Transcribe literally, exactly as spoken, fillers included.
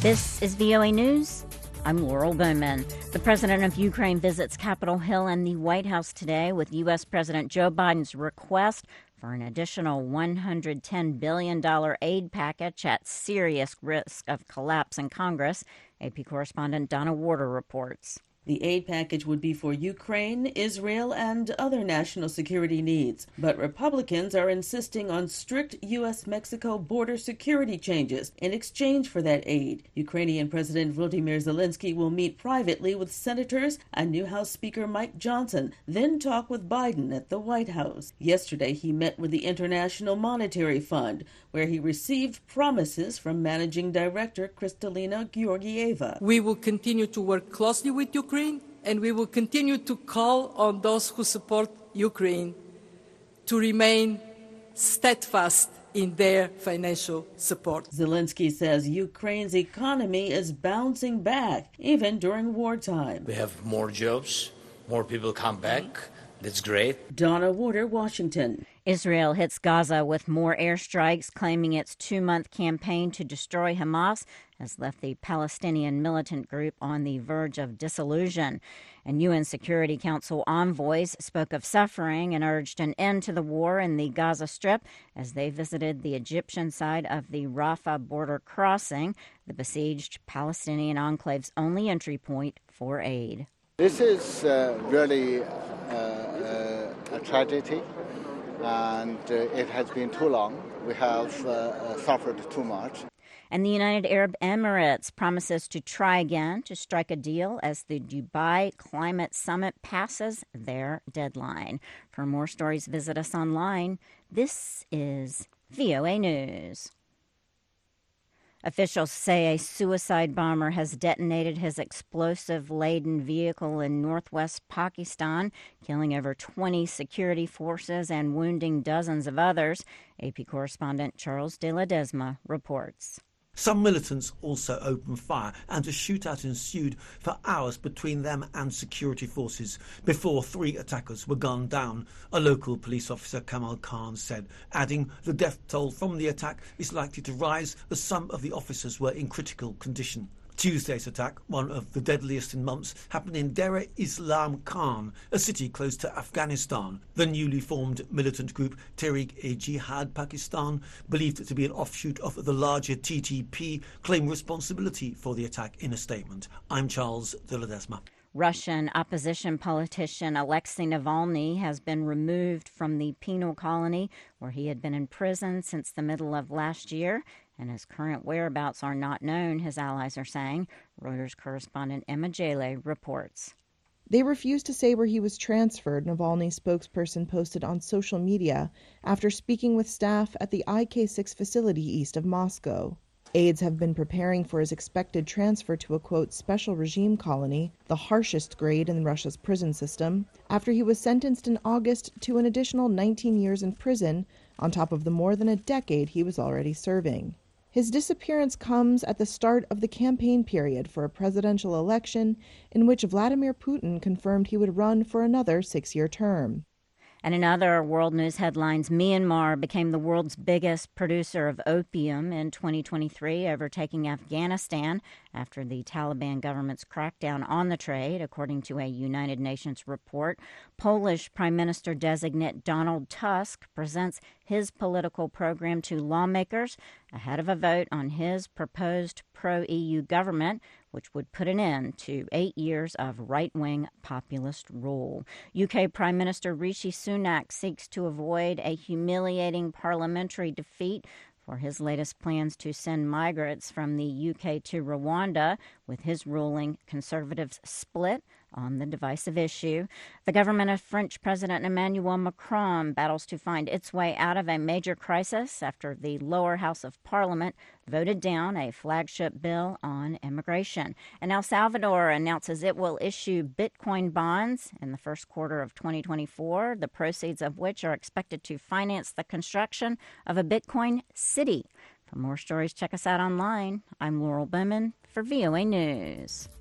This is V O A News. I'm Laurel Bowman. The president of Ukraine visits Capitol Hill and the White House today with U S. President Joe Biden's request for an additional one hundred ten billion dollars aid package at serious risk of collapse in Congress. A P correspondent Donna Warder reports. The aid package would be for Ukraine, Israel, and other national security needs. But Republicans are insisting on strict U S Mexico border security changes in exchange for that aid. Ukrainian President Volodymyr Zelensky will meet privately with senators and new House Speaker Mike Johnson, then talk with Biden at the White House. Yesterday, he met with the International Monetary Fund, where he received promises from Managing Director Kristalina Georgieva. We will continue to work closely with Ukraine, and we will continue to call on those who support Ukraine to remain steadfast in their financial support. Zelensky says Ukraine's economy is bouncing back, even during wartime. We have more jobs, more people come back. That's great. Donna Warder, Washington. Israel hits Gaza with more airstrikes, claiming its two-month campaign to destroy Hamas has left the Palestinian militant group on the verge of dissolution. And U N Security Council envoys spoke of suffering and urged an end to the war in the Gaza Strip as they visited the Egyptian side of the Rafah border crossing, the besieged Palestinian enclave's only entry point for aid. This is uh, really uh, uh, a tragedy, and uh, it has been too long. We have uh, uh, suffered too much. And the United Arab Emirates promises to try again to strike a deal as the Dubai Climate Summit passes their deadline. For more stories, visit us online. This is V O A News. Officials say a suicide bomber has detonated his explosive-laden vehicle in northwest Pakistan, killing over twenty security forces and wounding dozens of others. A P correspondent Charles de Ledesma reports. Some militants also opened fire, and a shootout ensued for hours between them and security forces before three attackers were gunned down, a local police officer, Kamal Khan, said, adding the death toll from the attack is likely to rise as some of the officers were in critical condition. Tuesday's attack, one of the deadliest in months, happened in Dera Islam Khan, a city close to Afghanistan. The newly formed militant group Tehreek-e-Jihad Pakistan, believed to be an offshoot of the larger T T P, claimed responsibility for the attack in a statement. I'm Charles de Ledesma. Russian opposition politician Alexei Navalny has been removed from the penal colony where he had been in prison since the middle of last year, and his current whereabouts are not known, his allies are saying. Reuters correspondent Emma Jale reports. They refused to say where he was transferred, Navalny's spokesperson posted on social media after speaking with staff at the I K six facility east of Moscow. Aides have been preparing for his expected transfer to a, quote, special regime colony, the harshest grade in Russia's prison system, after he was sentenced in August to an additional nineteen years in prison, on top of the more than a decade he was already serving. His disappearance comes at the start of the campaign period for a presidential election in which Vladimir Putin confirmed he would run for another six-year term. And in other world news headlines, Myanmar became the world's biggest producer of opium in twenty twenty-three, overtaking Afghanistan after the Taliban government's crackdown on the trade, according to a United Nations report. Polish Prime Minister-designate Donald Tusk presents his political program to lawmakers ahead of a vote on his proposed pro-E U government, which would put an end to eight years of right-wing populist rule. U K Prime Minister Rishi Sunak seeks to avoid a humiliating parliamentary defeat for his latest plans to send migrants from the U K to Rwanda, with his ruling Conservatives split on the divisive issue. The government of French President Emmanuel Macron battles to find its way out of a major crisis after the lower house of parliament voted down a flagship bill on immigration. And El Salvador announces it will issue Bitcoin bonds in the first quarter of twenty twenty-four, the proceeds of which are expected to finance the construction of a Bitcoin city. For more stories, check us out online. I'm Laurel Bowman for V O A News.